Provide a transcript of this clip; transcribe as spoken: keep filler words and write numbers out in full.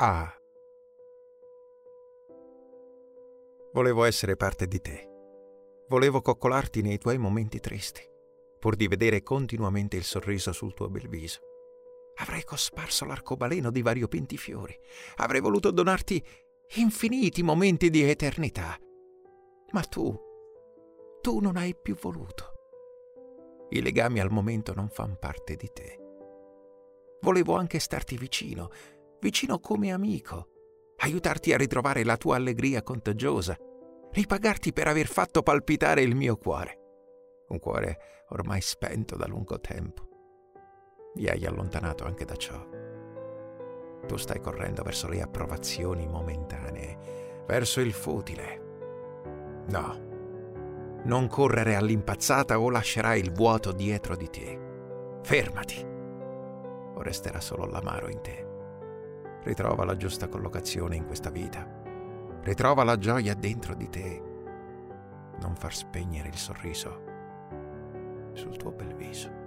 Ah. Volevo essere parte di te. Volevo coccolarti nei tuoi momenti tristi, pur di vedere continuamente il sorriso sul tuo bel viso. Avrei cosparso l'arcobaleno di variopinti fiori. Avrei voluto donarti infiniti momenti di eternità. Ma tu, tu non hai più voluto. I legami al momento non fanno parte di te. Volevo anche starti vicino, vicino come amico, aiutarti a ritrovare la tua allegria contagiosa, ripagarti per aver fatto palpitare il mio cuore. Un cuore ormai spento da lungo tempo. Mi hai allontanato anche da ciò. Tu stai correndo verso le approvazioni momentanee, verso il futile. No. Non correre all'impazzata o lascerai il vuoto dietro di te. Fermati. O resterà solo l'amaro in te. Ritrova la giusta collocazione in questa vita. Ritrova la gioia dentro di te. Non far spegnere il sorriso sul tuo bel viso.